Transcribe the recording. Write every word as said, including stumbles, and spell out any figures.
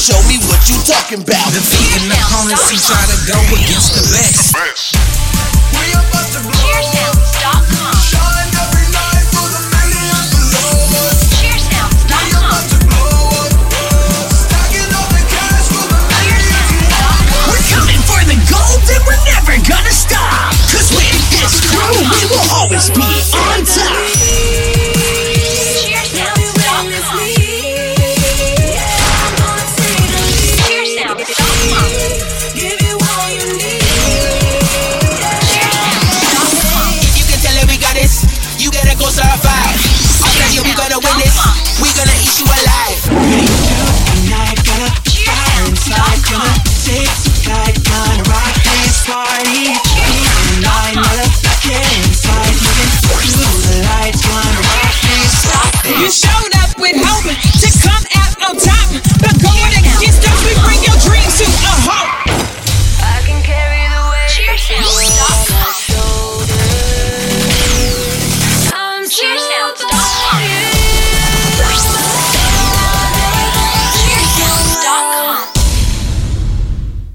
show me what you talking about. Defeating opponents who try to go against the best. We about to blow up. Shine every night for the millions below us. We about to blow up. Stacking up the cash for the millions below us. We're coming for the gold and we're never gonna stop. Cause with this crew we will always be on top. Certified. I'll tell you we gonna win this. We gonna eat you alive. Tonight, gonna fire inside, gonna take some flight, gonna rock this party. Tonight, motherfucking inside, looking through the lights, gonna rock this party. You show